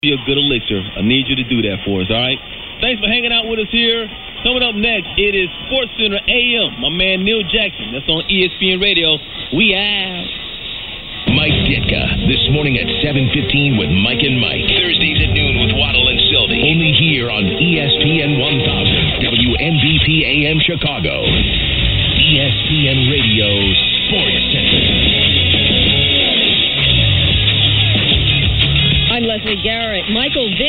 Be a good elixir. I need you to do that for us, all right? Thanks for hanging out with us here. Coming up next, it is Sports Center AM. My man Neil Jackson. That's on ESPN Radio. We out. Mike Ditka, this morning at 7:15 with Mike and Mike. Thursdays at noon with Waddle and Sildy. Only here on ESPN 1000, WNBP AM Chicago. ESPN Radio Sports Center. I'm Leslie Garrett. Michael Vick